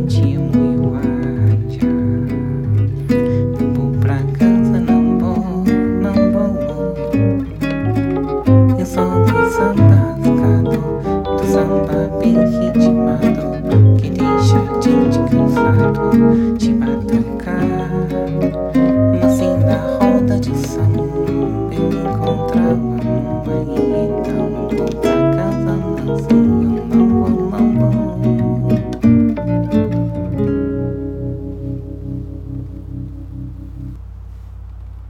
ritmo e o ar já. Eu vou pra casa, não vou. Eu sou do samba lascado, do samba bem ritmado, que deixa a gente cansado de batucar. Mas sim na roda de samba eu me encontrava numa, então vou pra casa, não sei.